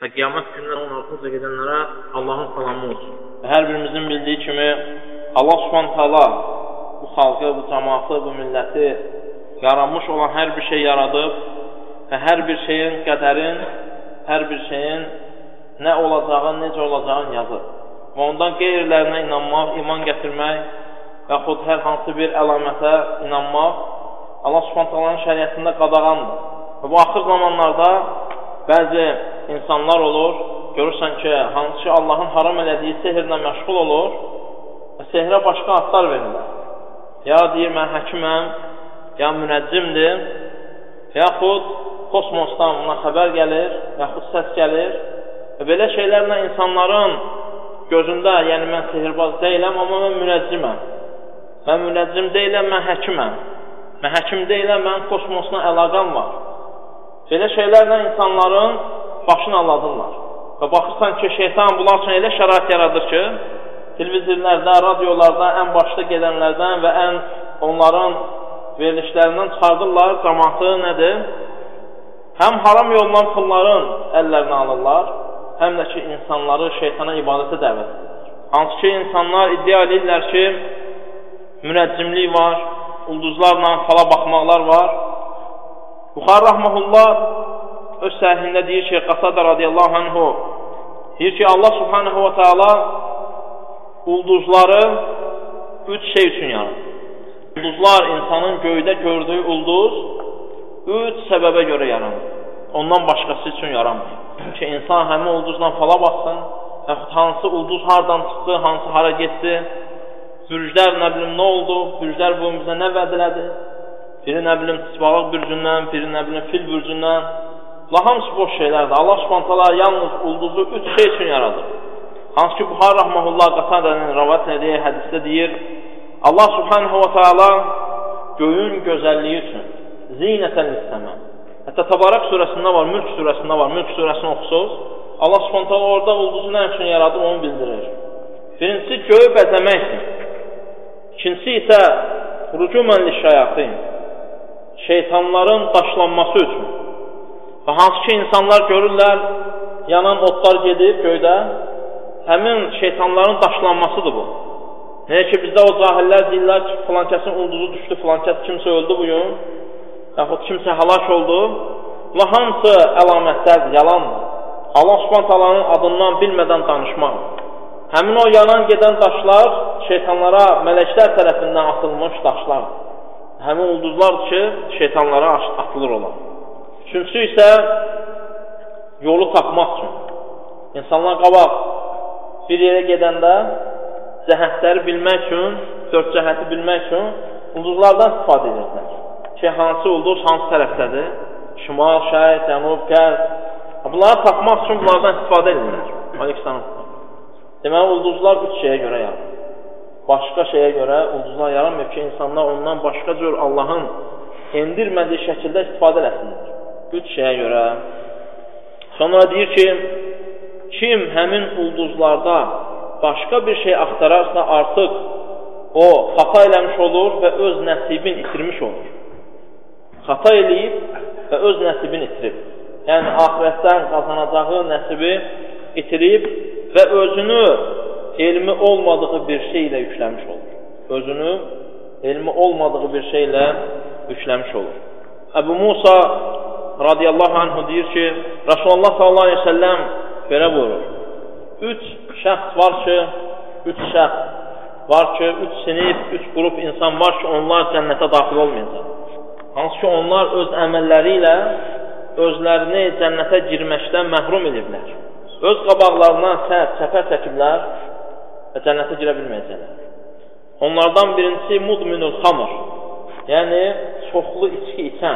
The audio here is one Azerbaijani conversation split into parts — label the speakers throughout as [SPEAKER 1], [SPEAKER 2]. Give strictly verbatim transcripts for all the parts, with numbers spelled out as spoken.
[SPEAKER 1] və qiyamət günlər onun arxasında gedənlərə Allahın salamı olsun. Və hər birimizin bildiyi kimi Allah Subhanahu taala bu xalqı, bu cəmaatı, bu milləti yaranmış olan hər bir şey yaradıb və hər bir şeyin qədərin, hər bir şeyin nə olacağını, necə olacağını yazıb. Və ondan qeyrilərinə inanmaq, iman gətirmək və xud hər hansı bir əlamətə inanmaq Allah Subhanahu taalanın şəriətində qadağandır. Və bu axır zamanlarda bəzi insanlar olur, görürsən ki, hansı ki Allahın haram elədiyi sehirlə məşğul olur və sehrə başqa adlar verirlər. Ya deyir, mən həkiməm, ya münəccimdir, yaxud kosmosdan buna xəbər gəlir, yaxud səs gəlir və belə şeylərlə insanların gözündə, yəni mən sehirbaz deyiləm, amma mən münəcciməm. Mən münəccim deyiləm, mən həkiməm. Mən həkim deyiləm, mən kosmosla əlaqəm var. Belə şeylərlə insanların başını alladırlar. Və baxırsan ki, şeytan bunlar üçün elə şərait yaradır ki, televizorlarda, radiolarda ən başda gedənlərdən və ən onların verilişlərindən çıxardırlar, cəmaatı nədir? Həm haram yoldan pulların əllərinə alırlar, həm də ki, insanları şeytana ibadətə dəvət edirlər. Hansı ki, insanlar iddia edirlər ki, münəccimlik var, ulduzlarla fala baxmaqlar var. Buxari Rahmanullah öz səhihində deyir ki, Qatada radiyallahu anhu deyir ki, Allah subhanahu wa ta'ala ulduzları üç şey üçün yaradır. Ulduzlar insanın göydə gördüyü ulduz üç səbəbə görə yaranır. Ondan başqası üçün yaranmır. Ki, insan həmin ulduzla fala baxsın, yaxud hansı ulduz hardan çıxdı, hansı hara getdi, bürclər nə bilim nə oldu, bürclər bu bizə nə vədələdi, biri nə bilim tisbalıq bürcündən, biri nə bilim fil bürcündən, la hamısı boş şeylərdir. Allah subhanahu taala yalnız ulduzu üç şey üçün yaradır. Hansı ki, Buxari Rahmanullah Qatadənin rəvat ediyi hədisdə deyir, Allah subhanahu wa taala göyün gözəlliyi üçün, zinətən istəmə. Hətta Təbarək surəsində var, Mülk surəsində var, Mülk surəsini oxusuz, Allah subhanahu taala orada ulduzu nə üçün yaradır, onu bildirir. Birincisi, göyü bəzəmək üçün. İkincisi isə rücumən lişşəyatin, şeytanların daşlanması üçün. Və hansı ki, insanlar görürlər, yanan otlar gedir göydə, həmin şeytanların daşlanmasıdır bu. Nəyə ki, bizdə o cahillər deyirlər ki, filan kəsin ulduzu düşdü, filan kəs kimsə öldü bugün, yaxud kimsə həlak oldu. Və hamısı əlamətlərdir, yalandır. Allah subhanahu taalanın adından bilmədən danışmaq. Həmin o yanan gedən daşlar şeytanlara, mələklər tərəfindən atılmış daşlar. Həmin ulduzlardır ki, şeytanlara atılır olan. Üçüncüsü isə yolu tapmaq üçün. İnsanlar qabaq bir yerə gedəndə cəhətləri bilmək üçün, dörd cəhəti bilmək üçün ulduzlardan istifadə edirlər. Ki, hansı ulduz hansı tərəfdədir? Şimal, şərq, cənub, qərb. Bunları tapmaq üçün bunlardan istifadə edirlər. Aleykissalam. Deməli, ulduzlar üç şeyə görə yaranır. Başqa şeyə görə ulduzlar yaranmıyor ki, insanlar ondan başqa cür Allahın endirmədiyi şəkildə istifadə eləsinlər. Üç şeyə görə. Sonra deyir ki, kim həmin ulduzlarda başqa bir şey axtararsa artıq o xata eləmiş olur və öz nəsibini itirmiş olur. Xata eləyib və öz nəsibini itirib. Yəni, ahirətdən qazanacağı nəsibi itirib və özünü elmi olmadığı bir şey ilə yükləmiş olur. Özünü elmi olmadığı bir şey ilə yükləmiş olur. Əbu Musa radiyallahu anhu deyir ki, Rasulullah sallallahu aleyhi ve sellem belə buyurur. Üç şəxs var ki, üç şəxs var ki, üç sinif, üç qrup insan var ki, onlar cənnətə daxil olmayacaq. Hansı ki, onlar öz əməlləri ilə özlərini cənnətə girməkdən məhrum ediblər. Öz qabaqlarından səhər, çəpər çəkiblər və cənnətə girə bilməyəcəklər. Onlardan birincisi mudminul xamr, yəni çoxlu içki içən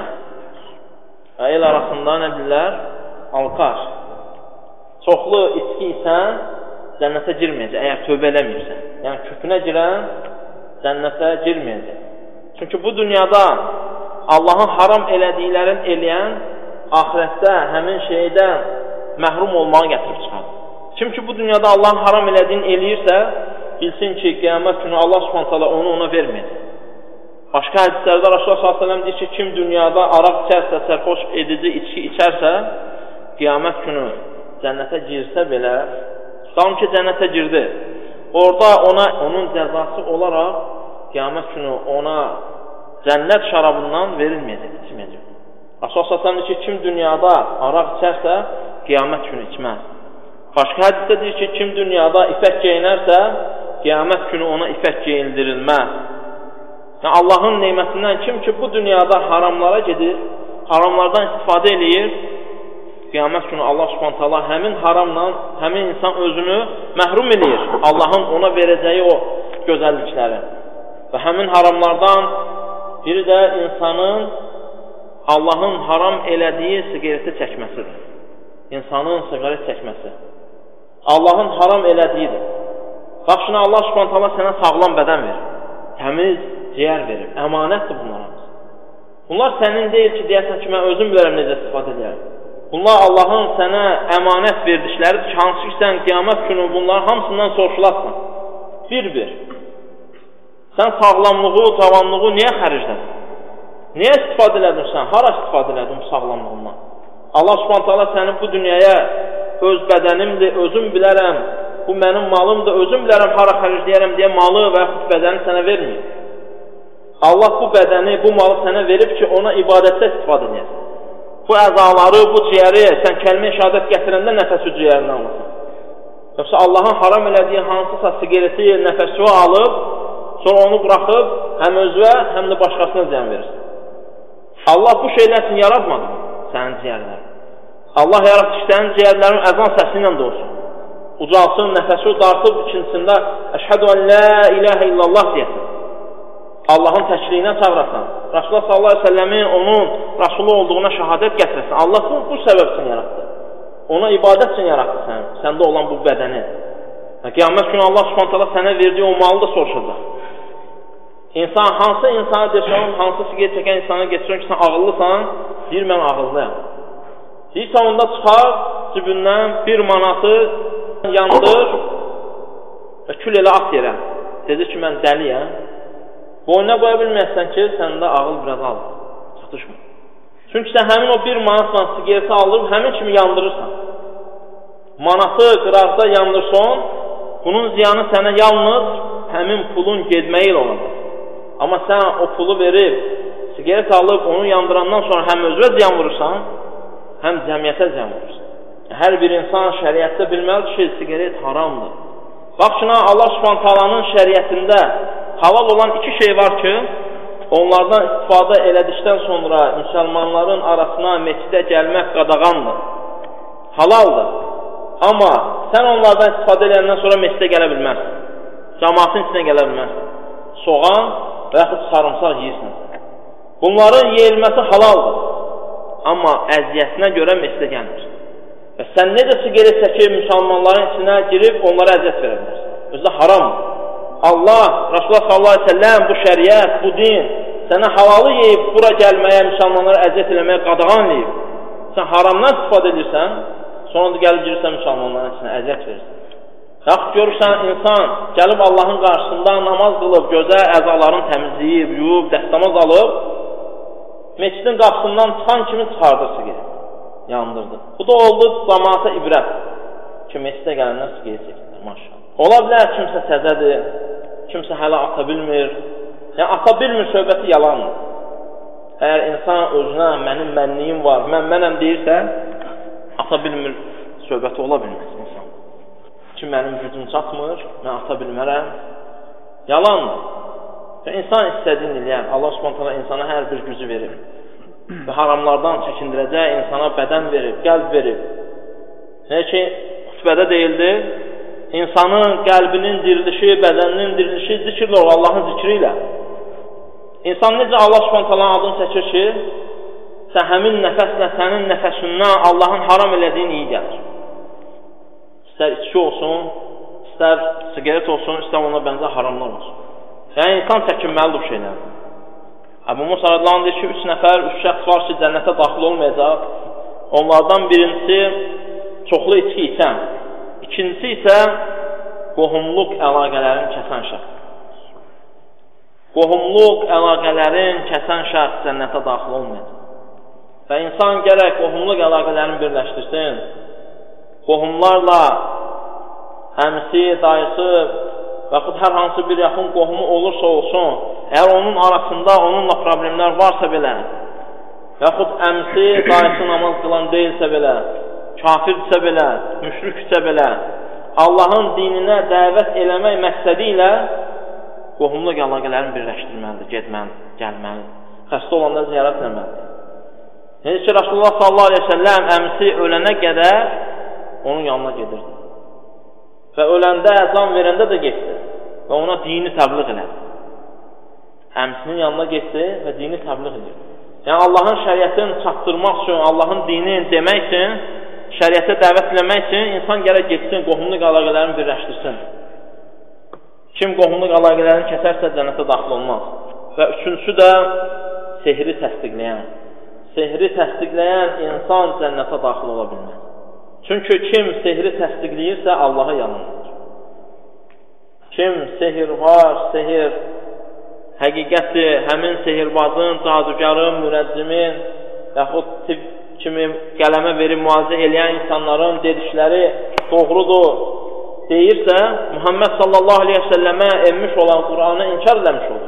[SPEAKER 1] və el arasında nə bilirlər? Alqar. Çoxlu içki içən cənnətə girməyəcək, əgər tövbə eləməyirsən. Yəni, kökünə girən cənnətə girməyəcək. Çünki bu dünyada Allahın haram elədiklərini eləyən ahirətdə həmin şeydən məhrum olmağı gətirib çıxardır. Kim ki, bu dünyada Allahın haram elədiyini eləyirsə, bilsin ki, qiyamət günü Allah subhanahu taala onu ona verməyəcək. Başqa hədislərdə Rasulullah sallallahu əleyhi və səlləm deyir ki, kim dünyada araq içərsə, sərxoş edici içki içərsə, qiyamət günü cənnətə girsə belə, tutalım ki, cənnətə girdi. Orada ona, onun cəzası olaraq qiyamət günü ona cənnət şərabından verilməyəcək, içməyəcək. Əsas-əsən ki, kim dünyada araq içərsə, qiyamət günü içməz. Başqa hədisdə deyir ki, kim dünyada ipək geyinərsə, qiyamət günü ona ipək geyindirilməz. Yəni, Allahın neymətindən kim ki, bu dünyada haramlara gedir, haramlardan istifadə edir, qiyamət günü Allah Subhanahu taala həmin haramla, həmin insan özünü məhrum edir. Allahın ona verəcəyi o gözəllikləri. Və həmin haramlardan biri də insanın Allahın haram elədiyi siqareti çəkməsidir. İnsanın siqaret çəkməsi. Allahın haram elədiyidir. Bax, şimdi Allah Subhanahu taala sənə sağlam bədən verir. Təmiz ciyər verir. Əmanətdir bunlar. Bunlar sənin deyil ki, deyəsən ki, mən özüm bilirəm necə istifadə edirəm. Bunlar Allahın sənə əmanət verdikləridir ki, hansı ki, sən qiyamət günü bunların hamısından soruşulasın. Bir-bir. Sən sağlamlığı, cavanlığı niyə xəriclədin? Niyə istifadə elədin sən? Hara istifadə elədin bu sağlamlığından? Allah Subhanahu taala səni bu dünyaya öz bədənimdir, özüm bilərəm, bu mənim malımdır, özüm bilərəm hara xəricləyərəm deyə malı və yaxud bədəni sənə verməyir. Allah bu bədəni, bu malı sənə verib ki, ona ibadətdə istifadə edəsən. Bu əzaları, bu ciyəri sən kəlmə-i şəhadət gətirəndə nəfəsi ciyərindən alırsın. Yoxsa Allahın haram elədiyi hansısa siqareti, nəfəsi alıb, sonra onu buraxıb, həm özünə, həm də başqasına ziyan verirsin. Allah bu şeylər üçün yaratmadı mı? Sənin ciyərlərin. Allah yaratdı ki, sənin ciyərlərin əzan səsi ilə doğsun. Ucalsın, nəfəsi dartıb, ikincisində əşhədu ən la ilahə illallah deyəsin. Allahın təkliyinə çağırasan. Rasulullah sallallahu aleyhi ve sellemin onun Rasulü olduğuna şəhadət gətirəsən. Allah bu, bu səbəb üçün yaratdı. Ona ibadət üçün yaratdı sən, səndə olan bu bədəni. Qiyamət günü Allah Subhanahu taala sənə verdiyi o malı da soruşacaq. İnsan, hansı insana deyirsən, hansı siqaret çəkən insana getirsən ki, sən ağıllısan, deyir, mən ağıllıyam. Deyirsən, onda çıxar cibindən bir manatı yandır və kül elə at yerə. Dedi ki, mən dəliyəm. Boynuna qoya bilməyəsən ki, səndə ağıl biraz alır, çatışmır. Çünki sən həmin o bir manatla siqareti alıb, həmin kimi yandırırsan. Manatı qıraqda yandırsan, bunun ziyanı sənə yalnız həmin pulun gedməyi ilə olacaq. Amma sən o pulu verib, siqaret alıb, onu yandırandan sonra həm özünə ziyan vurursan, həm cəmiyyətə ziyan vurursan. Hər bir insan şəriətdə bilməlidir ki, siqaret haramdır. Bax, şuna Allah Subhanahu taalanın şəriətində halal olan iki şey var ki, onlardan istifadə elədikdən sonra müsəlmanların arasına meçidə gəlmək qadağandır. Halaldır. Amma sən onlardan istifadə eləyəndən sonra meçidə gələ bilməzsin. Cəmaatın içinə gələ bilməzsin. Soğan və yaxud sarımsaq yeyirsən. Bunların yeyilməsi halaldır. Amma əziyyətinə görə meçidə gəlmir. Və sən necə siqaret çəkib müsəlmanların içinə girib onlara əziyyət verə bilərsən. Özü haramdır. Allah, Rasulullah sallallahu aleyhi ve sellem bu şəriət, bu din sənə halalı yeyib bura gəlməyə, müsəlmanlara əziyyət eləməyə qadağan yeyib. Sən haramdan istifadə edirsən, sonra da gəlib girirsən müsəlmanların içinə əziyyət verirsən. Yaxud görürsən, insan gəlib Allahın qarşısında namaz qılıb, gözə əzalarını təmizləyib, yuyub, dəstəmaz alıb, meçidin qapısından çıxan kimi çıxardır siqaret, yandırdı. Bu da oldu cəmaata ibrət ki, meçidə gələndən siqaret çəkirlər, maşallah. Ola bilər, kimsə təzədir, kimsə hələ ata bilmir. Yəni, ata bilmir söhbəti yalandır. Əgər insan özünə mənim mənliyim var, mən mənəm deyirsə, ata bilmir söhbəti ola bilməz insan. Ki, mənim gücüm çatmır, mən ata bilmərəm. Yalandır. Və insan istədiyini eləyər. Allah Subhanahu taala insana hər bir gücü verir. Və haramlardan çəkindirəcək, insana bədən verib, qəlb verib. Nə ki, xütbədə deyildi, İnsanın qəlbinin dirilişi, bədəninin dirilişi zikirlə olur, Allahın zikri ilə. İnsan necə Allah Subhanahu taalanın adını çəkir ki, sən həmin nəfəslə sənin nəfəsindən Allahın haram elədiyin iyi gəlir. İstər içki olsun, istər siqaret olsun, istər ona bənzər haramlar olsun. Yəni, insan çəkinməlidir bu şeylər. Əbu Musa radiyallahu anh deyir ki, üç nəfər, üç şəxs var ki, cənnətə daxil olmayacaq. Onlardan birincisi çoxlu içki içən. İkincisi isə qohumluq əlaqələrin kəsən şəxs. Qohumluq əlaqələrin kəsən şəxs cənnətə daxil olmayacaq. Və insan gərək qohumluq əlaqələrini birləşdirsin. qohumlarla, əmsi, dayısı və yaxud hər hansı bir yaxın qohumu olursa olsun, əgər onun arasında onunla problemlər varsa belə, və yaxud əmsi, dayısı namaz qılan deyilsə belə, kafirdirsə belə, müşrikdirsə belə, Allahın dininə dəvət eləmək məqsədi ilə qohumluq əlaqələrini birləşdirməlidir, getməlidir, gəlməlidir. Xəstə olanda ziyarət eləməlidir. Necə ki, Rasulullah sallallahu aleyhi ve selləm əmsi ölənə qədər onun yanına gedirdi. Və öləndə, əzan verəndə də getdi və ona dini təbliğ elədi. Əmsinin yanına getdi və dini təbliğ edir. Yəni, Allahın şəriətini çatdırmaq üçün, Allahın dinini demək üçün, şəriətə dəvət eləmək üçün insan gərək getsin, qohumluq əlaqələrini birləşdirsin. Kim qohumluq əlaqələrini kəsərsə cənnətə daxil olmaz. Və üçüncüsü də sehri təsdiqləyən. Sehri təsdiqləyən insan cənnətə daxil ola bilməz. Çünki kim sehri təsdiqləyirsə Allaha yanılır. Kim sehir var, sehir həqiqəti, həmin sehirbazın, cadugarın, mürəccimin, yaxud tib kimi qələmə verib müalicə eləyən insanların dedikləri doğrudur deyirsə, Muhammed sallallahu aleyhi ve səlləmə enmiş olan Qur'anı inkar eləmiş olur.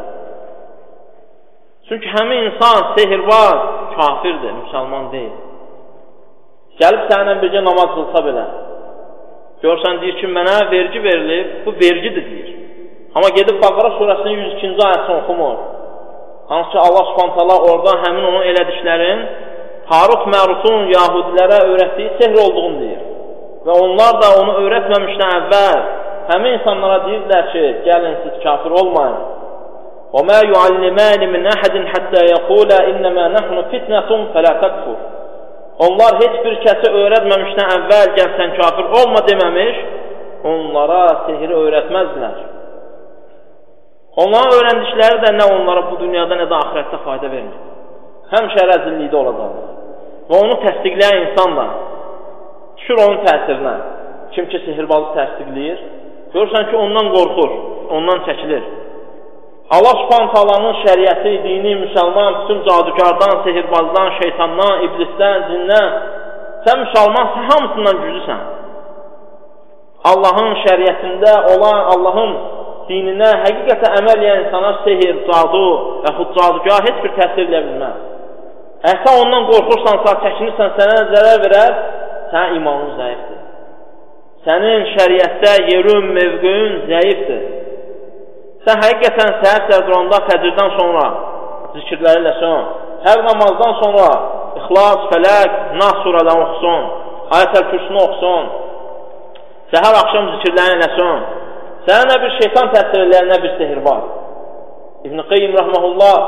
[SPEAKER 1] Çünki həmin insan sehirbaz, kafirdir, müsəlman deyil. Gəlib səninlə bircə namaz qılsa belə, görsən deyir ki, mənə vergi verilib, bu vergidir deyir. Amma gedib Bəqərə surəsinin yüz ikinci ayəsini oxumur. Hansı ki, Allah subhanahu taala oradan həmin onun elədiklərin Harut Mərutun yahudilərə öyrətdiyi sehr olduğunu deyir. Və onlar da onu öyrətməmişdən əvvəl həmin insanlara deyirlər ki, gəlin siz kafir olmayın. وَمَا يُعَلِّمَانِ مِنْ أَحَدٍ حَتَّى يَقُولَا إِنَّمَا نَحْنُ فِتْنَةٌ فَلَا تَكْفُرْ. Onlar heç bir kəsi öyrətməmişdən əvvəl gəl sən kafir olma deməmiş, onlara sehri öyrətməzdilər. Onların öyrəndikləri də nə onlara bu dünyada, nə də ahirətdə fayda vermir. Həmişə rəzillikdə olacaqlar. Və onu təsdiqləyən insan da düşür onun təsirinə. Kim ki sehirbazı təsdiqləyir, görürsən ki, ondan qorxur, ondan çəkilir. Allah subhanahu taalanın şəriəti, dini, müsəlman, bütün cadugardan, sehirbazdan, şeytandan, iblisdən, cindən, sən müsəlmansan, hamısından güclüsən. Allahın şəriətində olan, Allahın dininə həqiqətə əməl edən insana sehir, cadu, yaxud cadugar heç bir təsir edə bilməz. Əgər sən ondan qorxursansa, çəkinirsən, sənə zərər verər, sənin imanın zəifdir. Sənin şəriətdə yerin, mövqüyün zəifdir. Sən həqiqətən səhər-səhər duranda fəcirdən sonra zikirləri eləsən, hər namazdan sonra İxlas, Fələq, Nas surədən oxusun, Ayət-əl Kürsünü oxusun, səhər axşam zikirlərini eləsən, sənə nə bir şeytan təsir eləyər, nə bir sehir var. İbn-i Qeyyim rəhməhullah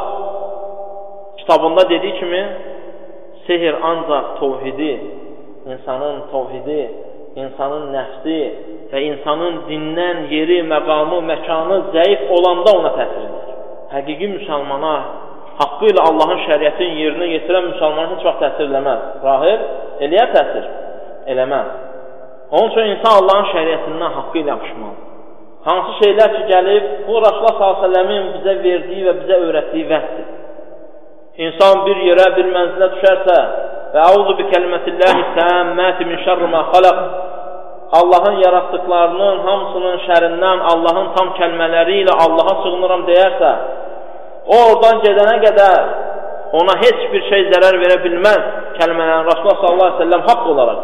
[SPEAKER 1] kitabında dediyi kimi, sehir ancaq tovhidi, insanın tovhidi, insanın nəfsi və insanın dindən yeri, məqamı, məkanı zəif olanda ona təsir edir. Həqiqi müsəlmana, haqqı ilə Allahın şəriətinin yerinə yetirən müsəlmana heç vaxt təsir eləməz. Rahib, eləyər təsir? Eləməz. Onun üçün insan Allahın şəriətindən haqqı ilə yapışmalıdır. Hansı şeylər ki, gəlib, bu Rasulullah sallallahu əleyhi və səlləmin bizə verdiyi və bizə öyrətdiyi vəhddir. İnsan bir yerə, bir mənzilə düşərsə və əuzu bi kəlmətilləhi təamməti min şərri mə xalaq, Allahın yaratdıqlarının hamısının şərindən Allahın tam kəlmələri ilə Allaha sığınıram deyərsə, o oradan gedənə qədər ona heç bir şey zərər verə bilməz kəlmələrin Rasulullah sallallahu əleyhi və səlləm haqq olaraq.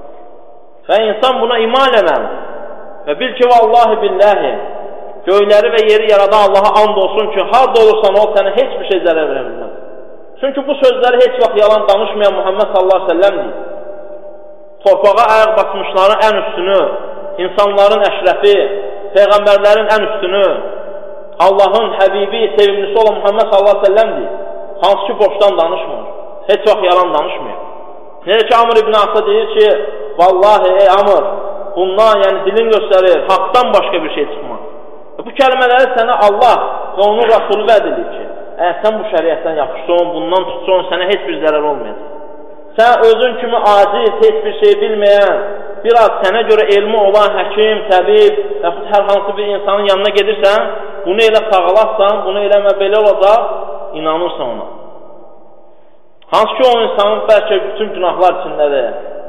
[SPEAKER 1] Və insan buna iman eləməlidir. Və bil ki, vallahi billahi, göyləri və yeri yaradan Allaha and olsun ki, harada olursan o, sənə heç bir şey zərər verə bilməz. Çünki bu sözləri heç vaxt yalan danışmayan Muhammed sallallahu əleyhi və səlləm deyil. Torpağa ayaq basmışların ən üstünü, insanların əşrəfi, peyğəmbərlərin ən üstünü, Allahın həbibi, sevimlisi olan Muhammed sallallahu əleyhi və səlləm deyil. Hansı ki, boşdan danışmır, heç vaxt yalan danışmıyor. Necə ki, Amr ibn Asa deyir ki, vallahi ey Amr, bundan, yəni dilin göstərir, haqdan başqa bir şey çıxmaz. Bu kəlmələri sənə Allah və onun Rasulü vəd edir ki, əgər sən bu şəriətdən yapışsan, bundan tutsan, sənə heç bir zərər olmayacaq. Sən özün kimi aciz, heç bir şey bilməyən, biraz sənə görə elmi olan həkim, təbib, yaxud hər hansı bir insanın yanına gedirsən, bunu elə sağalarsan, bunu eləmə belə olacaq, inanırsan ona. Hansı ki, o insanın bəlkə bütün günahlar içindədir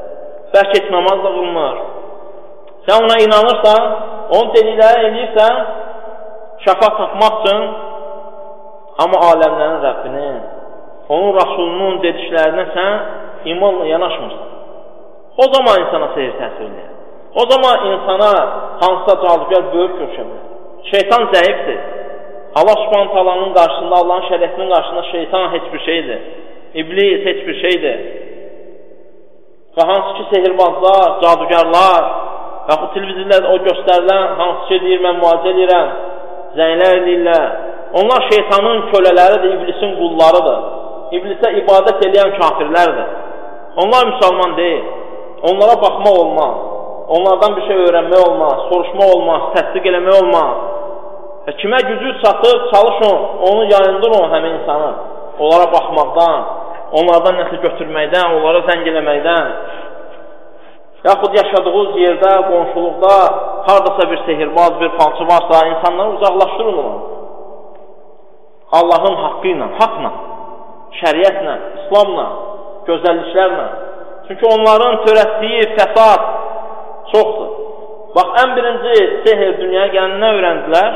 [SPEAKER 1] bəlkə heç namaz da qılmır. Sən ona inanırsan, onun dedikləri eləyirsən, şəfa tapmaq üçün, amma aləmlərin Rəbbinin, onun Rasulunun dediklərinə sən imanla yanaşmırsan. O zaman insana sehir təsir edir. O zaman insana hansısa cadugar böyük görüşə bilər. Şeytan zəifdir. Allah Subhanahu taalanın qarşısında, Allahın şəriətinin qarşısında şeytan heç bir şeydir. İblis heç bir şeydir. Və hansı ki sehirbazlar, cadugarlar, yaxud televizorlarda o göstərilən, hansı ki deyir, mən müalicə edirəm, zənglər edirlər. Onlar şeytanın kölələridir, iblisin qullarıdır. İblisə ibadət edən kafirlərdir. Onlar müsəlman deyil. Onlara baxmaq olmaz. Onlardan bir şey öyrənmək olmaz, soruşmaq olmaz, təsdiq eləmək olmaz. Və kimə gücü çatır, çalışın, onu yayındırın həmin insanı. Onlara baxmaqdan, onlardan nəsə götürməkdən, onlara zəng eləməkdən. Yaxud yaşadığınız yerdə, qonşuluqda, haradasa bir sehirbaz, bir falçı varsa, insanları uzaqlaşdırın onu. Allahın haqqı ilə, haqla, şəriətlə, İslamla, gözəlliklərlə. Çünki onların törətdiyi fəsad çoxdur. Bax, ən birinci sehir dünyaya gəlinə öyrəndilər,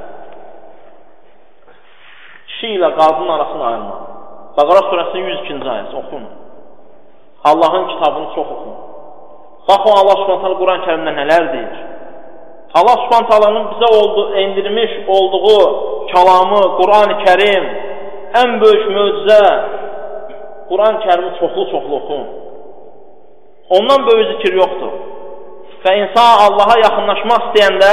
[SPEAKER 1] kişi ilə qadın arasını ayırmaq. Bəqara surəsinin yüz ikinci ayəsi, oxun. Allahın kitabını çox oxun. Baxın, Allah Subhanahu Quran-ı Kərimdə nələr deyir. Allah Subhanahu bizə oldu, endirmiş olduğu kəlamı, Quran-ı Kərim, ən böyük möcüzə, Quran-ı Kərimi çoxlu-çoxlu oxun. Ondan böyük zikir yoxdur. Və insan Allaha yaxınlaşmaq istəyəndə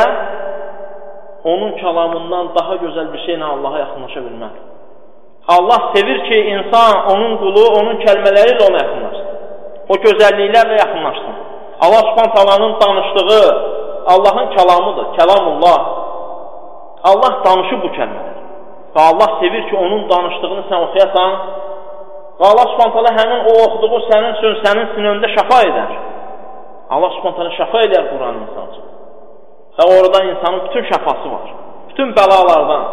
[SPEAKER 1] onun kəlamından daha gözəl bir şeylə Allaha yaxınlaşa bilməz. Allah sevir ki, insan, onun qulu, onun kəlmələri ilə ona yaxınlaşsın. O gözəlliklərlə yaxınlaşsın. Allah Subhanahu taalanın danışdığı Allahın kəlamıdır, kəlamullah. Allah danışır bu kəlmələr. Və Allah sevir ki, onun danışdığını sən oxuyasan və Allah Subhanahu taala həmin o oxuduğu sənin üçün, sənin sinəndə şəfa edər. Allah Subhanahu taala şəfa edər Quran insan üçün. Və orada insanın bütün şəfası var. Bütün bəlalardan.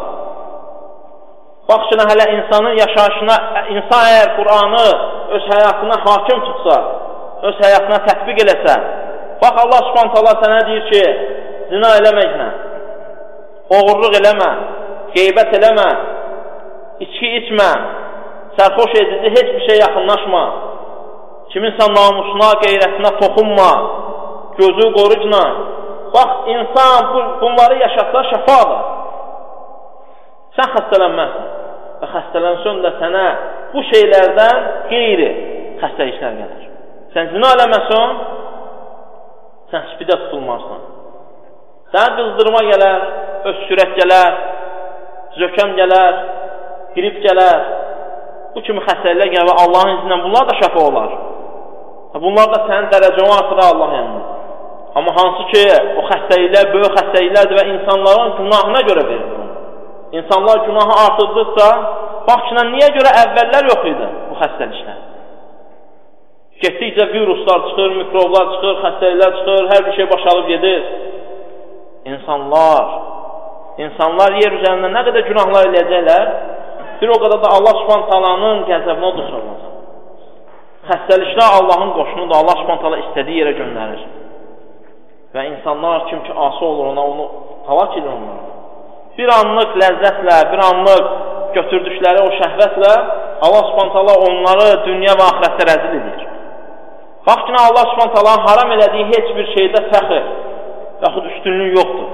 [SPEAKER 1] Bax ki, hələ insanın yaşayışına, insan əgər Quranı öz həyatına hakim tutsa, öz həyatına tətbiq eləsə, bax Allah Subhanahu taala sənə deyir ki, zina eləməklə, oğurluq eləmə, qeybət eləmə, içki içmə, sərxoş edici heç bir şey yaxınlaşma, kiminsə namusuna, qeyrətinə toxunma, gözü qorucla. Bax, insan bu, bunları yaşatsa şəfadır. Sən xəstələnməzsən və xəstələnsən də sənə bu şeylərdən qeyri xəstəliklər gəlir. Sən zina eləməsən, sən spidə tutulmarsan. Sənə qızdırma gələr, öskürək gələr, zökəm gələr, grip gələr. Bu kimi xəstəliklər gəlir və Allahın izinlə bunlar da şəfa olar. Bunlar da sənin dərəcəni artırır Allah yanında. Amma hansı ki, o xəstəliklər, böyük xəstəliklərdir və insanların günahına görə verilir. İnsanlar günahı artırdıqsa, bax ki, niyə görə əvvəllər yox idi bu xəstəliklər? Getdikcə viruslar çıxır, mikroblar çıxır, xəstəliklər çıxır, hər bir şey başalıb gedir. İnsanlar, insanlar yer üzərində nə qədər günahlar eləyəcəklər, bir o qədər də Allah Subhanahu taalanın qəzəbinə düşürlər. Xəstəliklər Allahın qoşunudur, Allah Subhanahu taala istədiyi yerə göndərir. Və insanlar kim ki asi olur ona, onu həlak edir onları. Bir anlıq ləzzətlə, bir anlıq götürdükləri o şəhvətlə Allah Subhanahu taala onları dünya və axirətdə rəzil edir. Bax ki, Allah Subhanahu taala haram elədiyi heç bir şeydə fəxr, yaxud üstünlük yoxdur.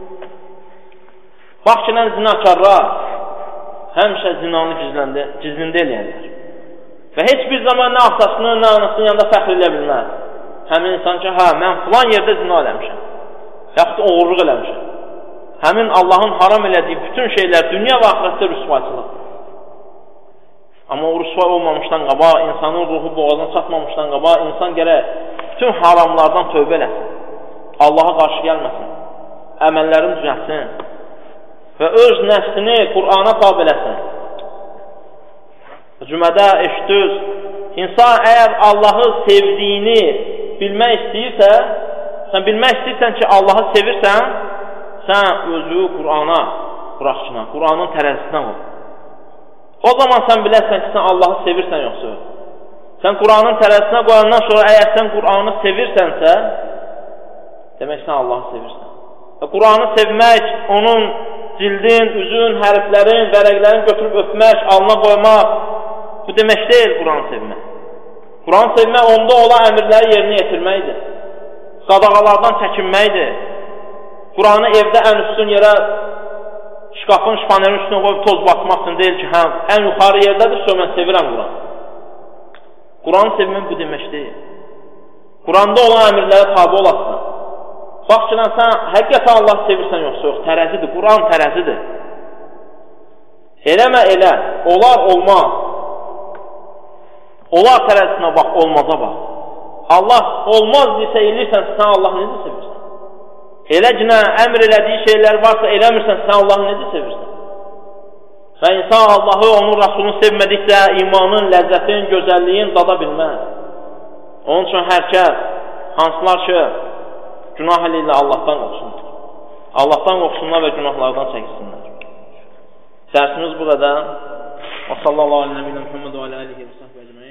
[SPEAKER 1] Bax ki, zinakarlar həmişə zinanı gizlində eləyərlər. Və heç bir zaman nə atasının, nə anasının yanında fəxr elə bilməz. Həmin insan ki, hə, mən filan yerdə zina eləmişəm, yaxud oğurluq eləmişəm. Həmin Allahın haram elədiyi bütün şeylər dünya və axirətdə rüsvayçılıq. Amma o rüsvay olmamışdan qabaq, insanın ruhu boğazına çatmamışdan qabaq, insan gərək bütün haramlardan tövbə eləsin, Allaha qarşı gəlməsin, əməllərini düzəlsin və öz nəfsini Qur'ana tab eləsin. Cümədə eşitdiniz, insan əgər Allahı sevdiyini bilmək istəyirsə, sən bilmək istəyirsən ki, Allahı sevirsən, sən özü Qur'ana buraxçına, Qur'anın tərəzisinə ol. O zaman sən bilərsən ki, sən Allahı sevirsən yoxsa. Sən Quranın tərəzinə qoyandan sonra əgər sən Quranı sevirsənsə, demək sən Allahı sevirsən. Və Quranı sevmək, onun cildin, üzün, hərflərin, vərəqlərin götürüb öpmək, alına qoymaq, bu demək deyil Quranı sevmək. Quranı sevmək onda olan əmirləri yerinə yetirməkdir. Qadağalardan çəkinməkdir. Quranı evdə ən üstün yerə, şkafın, şpanerin üstünə qoyub toz basmaq üçün deyil ki, hə, ən yuxarı yerdədir, sonra mən sevirəm Quranı. Quranı sevmək bu demək deyil. Quranda olan əmirlərə tabi olasın. Bax ki, sən həqiqətən Allah sevirsən yoxsa yox, tərəzidir, Quran tərəzidir. Eləmə elə, olar olmaz. Olar tərəzisinə bax, olmaza bax. Allah olmaz desə, eləyirsən, sən Allah necə sevirsən? Elə günə əmr elədiyi şeylər varsa, eləmirsən, sən Allahı necə sevirsən? Və insan Allahı, onun Rasulunu sevmədikdə imanın, ləzzətin, gözəlliyin dada bilməz. Onun üçün hər kəs, hansılar ki, günah ilə Allahdan qorxsunlar. Allahdan qorxsunlar və günahlardan çəksinlər. Dərsimiz bu qədər. Və sallallahu aleyhi və səlləm Muhammed və aleyhi və səlləm.